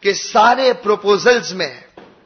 کہ سارے پروپوزلز میں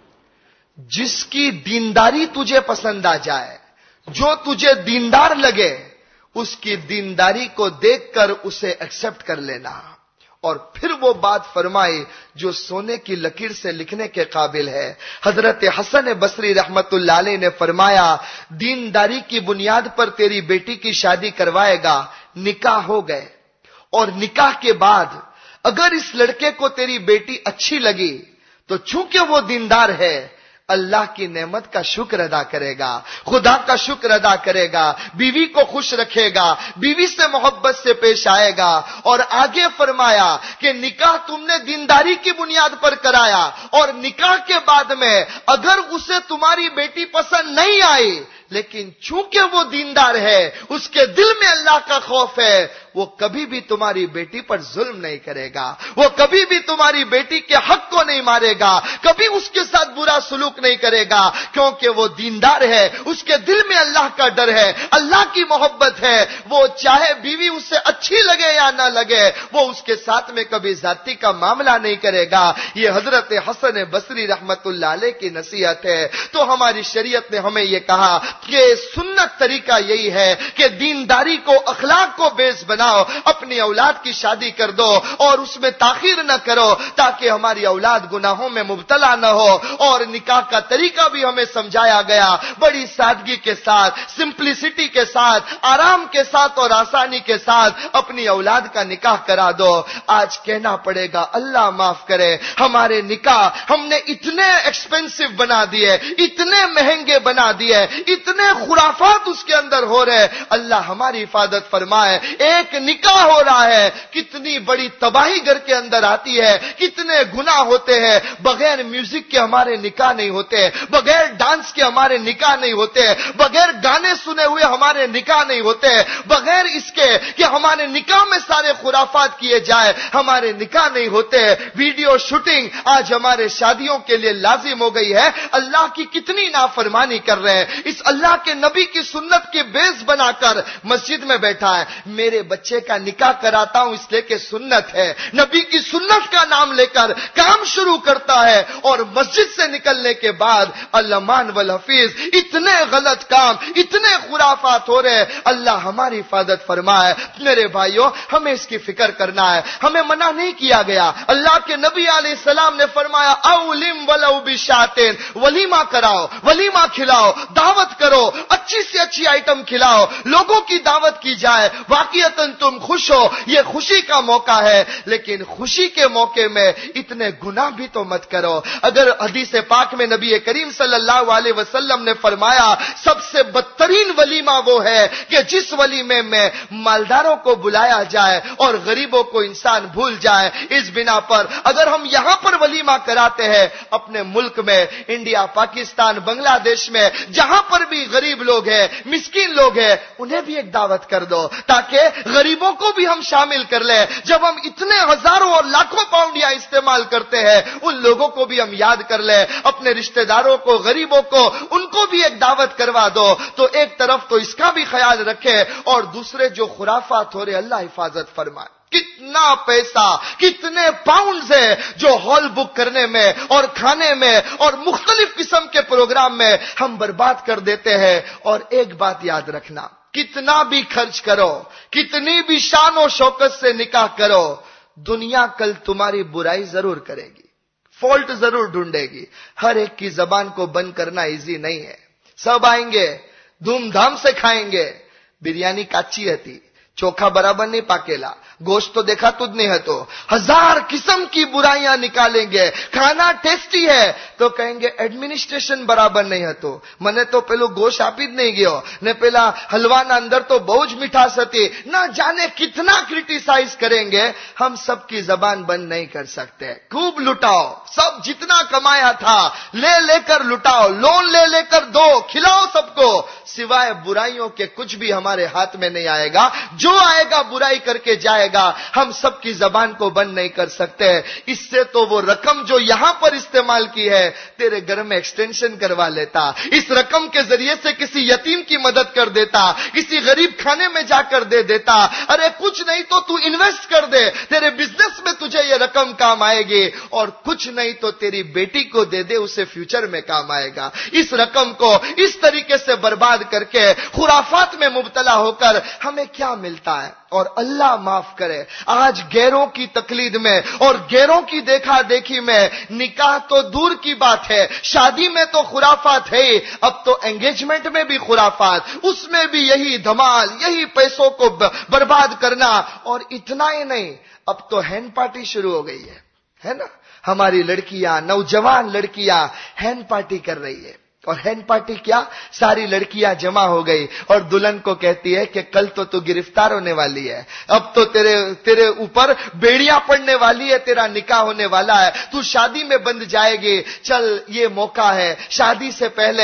جس کی دینداری تجھے پسند آ جائے, جو تجھے دیندار لگے, اس کی دینداری کو دیکھ کر اسے ایکسپٹ کر لینا. اور پھر وہ بات فرمائی جو سونے کی لکیر سے لکھنے کے قابل ہے. حضرت حسن بصری رحمت اللہ علیہ نے فرمایا, دینداری کی بنیاد پر تیری بیٹی کی شادی کروائے گا, نکاح ہو گئے, اور نکاح کے بعد اگر اس لڑکے کو تیری بیٹی اچھی لگی تو چونکہ وہ دیندار ہے, اللہ کی نعمت کا شکر ادا کرے گا, خدا کا شکر ادا کرے گا, بیوی کو خوش رکھے گا, بیوی سے محبت سے پیش آئے گا. اور آگے فرمایا کہ نکاح تم نے دینداری کی بنیاد پر کرایا, اور نکاح کے بعد میں اگر اسے تمہاری بیٹی پسند نہیں آئی, لیکن چونکہ وہ دیندار ہے, اس کے دل میں اللہ کا خوف ہے, وہ کبھی بھی تمہاری بیٹی پر ظلم نہیں کرے گا, وہ کبھی بھی تمہاری بیٹی کے حق کو نہیں مارے گا, کبھی اس کے ساتھ برا سلوک نہیں کرے گا, کیونکہ وہ دیندار ہے, اس کے دل میں اللہ کا ڈر ہے, اللہ کی محبت ہے. وہ چاہے بیوی اس سے اچھی لگے یا نہ لگے, وہ اس کے ساتھ میں کبھی ذاتی کا معاملہ نہیں کرے گا. یہ حضرت حسن بصری رحمت اللہ علیہ کی نصیحت ہے. تو ہماری شریعت نے ہمیں یہ کہا کہ سنت طریقہ یہی ہے کہ دینداری کو, اخلاق کو بیس بناؤ, اپنی اولاد کی شادی کر دو اور اس میں تاخیر نہ کرو تاکہ ہماری اولاد گناہوں میں مبتلا نہ ہو. اور نکاح کا طریقہ بھی ہمیں سمجھایا گیا, بڑی سادگی کے ساتھ, سمپلسٹی کے ساتھ, آرام کے ساتھ اور آسانی کے ساتھ اپنی اولاد کا نکاح کرا دو. آج کہنا پڑے گا اللہ معاف کرے, ہمارے نکاح ہم نے اتنے ایکسپینسو بنا دیے, اتنے مہنگے بنا دیے, اتنے خرافات اس کے اندر ہو رہے. اللہ ہماری حفاظت فرمائے. ایک نکاح ہو رہا ہے, کتنی بڑی تباہی گھر کے اندر آتی ہے, کتنے گناہ ہوتے ہیں. بغیر میوزک کے ہمارے نکاح نہیں ہوتے, بغیر ڈانس کے ہمارے نکاح نہیں ہوتے, بغیر گانے سنے ہوئے ہمارے نکاح نہیں ہوتے, بغیر اس کے کہ ہمارے نکاح میں سارے خرافات کیے جائے ہمارے نکاح نہیں ہوتے. ویڈیو شوٹنگ آج ہمارے شادیوں کے لیے لازم ہو گئی ہے. اللہ کی کتنی نافرمانی کر رہے ہیں. اس اللہ کے نبی کی سنت کے بیس بنا کر مسجد میں بیٹھا ہے, میرے بچے کا نکاح کراتا ہوں اس لیے کہ سنت ہے, نبی کی سنت کا نام لے کر کام شروع کرتا ہے, اور مسجد سے نکلنے کے بعد الامان والحفیظ اتنے غلط کام, اتنے خرافات ہو رہے. اللہ ہماری حفاظت فرمائے. میرے بھائیوں, ہمیں اس کی فکر کرنا ہے, ہمیں منع نہیں کیا گیا. اللہ کے نبی علیہ السلام نے فرمایا اولم ولو بشاتن, ولیمہ کراؤ, ولیمہ کھلاؤ, دعوت کرو, اچھی سے اچھی آئٹم کھلاؤ, لوگوں کی دعوت کی جائے. واقعتاً تم خوش ہو, یہ خوشی کا موقع ہے, لیکن خوشی کے موقع میں اتنے گناہ بھی تو مت کرو. اگر حدیث پاک میں نبی کریم صلی اللہ علیہ وسلم نے فرمایا سب سے بدترین ولیمہ وہ ہے کہ جس ولیمے میں مالداروں کو بلایا جائے اور غریبوں کو انسان بھول جائے. اس بنا پر اگر ہم یہاں پر ولیمہ کراتے ہیں اپنے ملک میں, انڈیا, پاکستان, بنگلہ دیش میں, جہاں پر بھی غریب لوگ ہیں, مسکین لوگ ہیں, انہیں بھی ایک دعوت کر دو تاکہ غریبوں کو بھی ہم شامل کر لیں. جب ہم اتنے ہزاروں اور لاکھوں پاؤنڈ یا استعمال کرتے ہیں, ان لوگوں کو بھی ہم یاد کر لیں, اپنے رشتہ داروں کو, غریبوں کو, ان کو بھی ایک دعوت کروا دو. تو ایک طرف تو اس کا بھی خیال رکھے, اور دوسرے جو خرافات ہو رہے اللہ حفاظت فرمائے. کتنا پیسہ, کتنے پاؤنڈز ہے جو ہال بک کرنے میں اور کھانے میں اور مختلف قسم کے پروگرام میں ہم برباد کر دیتے ہیں. اور ایک بات یاد رکھنا, کتنا بھی خرچ کرو, کتنی بھی شان و شوکت سے نکاح کرو, دنیا کل تمہاری برائی ضرور کرے گی, فالٹ ضرور ڈھونڈے گی. ہر ایک کی زبان کو بند کرنا ایزی نہیں ہے. سب آئیں گے, دھوم دھام سے کھائیں گے. بریانی کاچی ہتی, چوکھا برابر نہیں پاکیلا, گوشت تو دیکھا تجھ نہیں ہے, تو ہزار قسم کی برائیاں نکالیں گے. کھانا ٹیسٹی ہے تو کہیں گے ایڈمنسٹریشن برابر نہیں ہے, تو منے تو پہلو گوشت آپ જ نہیں گયો نے, پہلا حلوا نا اندر تو بہت مٹھاس ہتی, نہ جانے کتنا کرٹیسائز کریں گے. ہم سب کی زبان بند نہیں کر سکتے. خوب لٹاؤ, سب جتنا کمایا تھا لے لے کر لٹاؤ, لون لے لے کر دو, کھلاؤ سب کو, سوائے برائیوں کے کچھ بھی ہمارے ہاتھ میں نہیں آئے گا. جو جو آئے گا برائی کر کے جائے گا. ہم سب کی زبان کو بند نہیں کر سکتے. اس سے تو وہ رقم جو یہاں پر استعمال کی ہے تیرے گھر میں ایکسٹینشن کروا لیتا, اس رقم کے ذریعے سے کسی یتیم کی مدد کر دیتا, کسی غریب کھانے میں جا کر دے دیتا. ارے کچھ نہیں تو انویسٹ کر دے, تیرے بزنس میں تجھے یہ رقم کام آئے گی, اور کچھ نہیں تو تیری بیٹی کو دے دے, اسے فیوچر میں کام آئے گا. اس رقم کو اس طریقے سے برباد کر کے خرافات میں مبتلا ہو کر ہمیں کیا ملتا ہے؟ اور اللہ معاف کرے, آج غیروں کی تقلید میں اور غیروں کی دیکھا دیکھی میں نکاح تو دور کی بات ہے, شادی میں تو خرافات ہے, اب تو انگیجمنٹ میں بھی خرافات, اس میں بھی یہی دھمال, یہی پیسوں کو برباد کرنا. اور اتنا ہی نہیں, اب تو ہینڈ پارٹی شروع ہو گئی ہے نا. ہماری لڑکیاں, نوجوان لڑکیاں ہینڈ پارٹی کر رہی ہے. اور ہینڈ پارٹی کیا, ساری لڑکیاں جمع ہو گئی اور دلہن کو کہتی ہے کہ کل تو گرفتار ہونے والی ہے, اب تو تیرے اوپر بیڑیاں پڑنے والی ہے, تیرا نکاح ہونے والا ہے, تو شادی میں بند جائے گی. چل یہ موقع ہے, شادی سے پہلے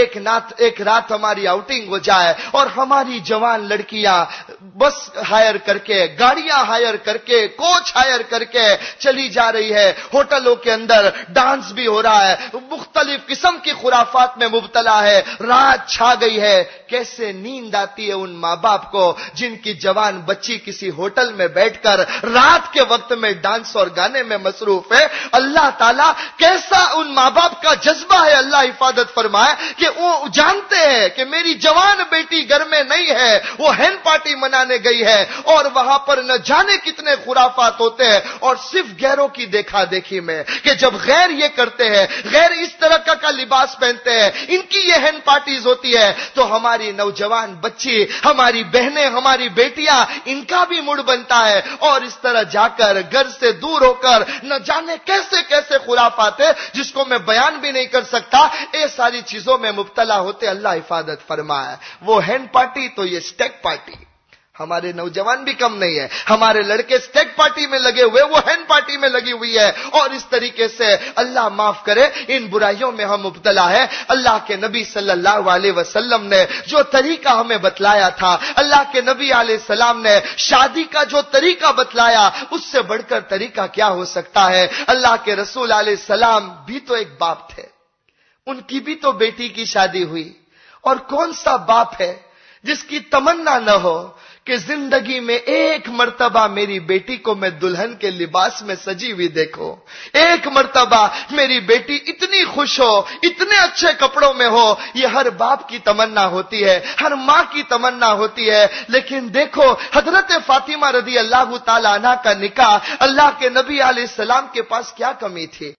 ایک رات ہماری آؤٹنگ ہو جائے. اور ہماری جوان لڑکیاں بس ہائر کر کے, گاڑیاں ہائر کر کے, کوچ ہائر کر کے چلی جا رہی ہے. ہوٹلوں کے اندر ڈانس بھی ہو رہا ہے, مختلف قسم کی خرافات میں مبتلا ہے. رات چھا گئی ہے. کیسے نیند آتی ہے ان ماں باپ کو جن کی جوان بچی کسی ہوٹل میں بیٹھ کر رات کے وقت میں ڈانس اور گانے میں مصروف ہے. اللہ تعالیٰ کیسا ان ماں باپ کا جذبہ ہے, اللہ حفاظت فرمائے, کہ وہ جانتے ہیں کہ میری جوان بیٹی گھر میں نہیں ہے, وہ ہینڈ پارٹی منانے گئی ہے, اور وہاں پر نہ جانے کتنے خرافات ہوتے ہیں. اور صرف غیروں کی دیکھا دیکھی میں کہ جب غیر یہ کرتے ہیں, غیر اس طرح کا لباس پہنتے ہیں, ان کی یہ ہینڈ پارٹیز ہوتی ہے, تو ہماری نوجوان بچی, ہماری بہنیں, ہماری بیٹیاں, ان کا بھی موڈ بنتا ہے. اور اس طرح جا کر گھر سے دور ہو کر نہ جانے کیسے کیسے خرافات ہے جس کو میں بیان بھی نہیں کر سکتا, یہ ساری چیزوں میں مبتلا ہوتے. اللہ حفاظت فرمائے. وہ ہینڈ پارٹی تو یہ اسٹیک پارٹی. ہمارے نوجوان بھی کم نہیں ہے, ہمارے لڑکے اسٹیک پارٹی میں لگے ہوئے, وہ ہینڈ پارٹی میں لگی ہوئی ہے. اور اس طریقے سے اللہ معاف کرے ان برائیوں میں ہم مبتلا ہے. اللہ کے نبی صلی اللہ علیہ وسلم نے جو طریقہ ہمیں بتلایا تھا, اللہ کے نبی علیہ السلام نے شادی کا جو طریقہ بتلایا, اس سے بڑھ کر طریقہ کیا ہو سکتا ہے. اللہ کے رسول علیہ السلام بھی تو ایک باپ تھے, ان کی بھی تو بیٹی کی شادی ہوئی. اور کون سا باپ ہے جس کی تمنا نہ ہو کہ زندگی میں ایک مرتبہ میری بیٹی کو میں دلہن کے لباس میں سجی ہوئی دیکھوں, ایک مرتبہ میری بیٹی اتنی خوش ہو, اتنے اچھے کپڑوں میں ہو. یہ ہر باپ کی تمنا ہوتی ہے, ہر ماں کی تمنا ہوتی ہے. لیکن دیکھو حضرت فاطمہ رضی اللہ تعالی عنہا کا نکاح, اللہ کے نبی علیہ السلام کے پاس کیا کمی تھی.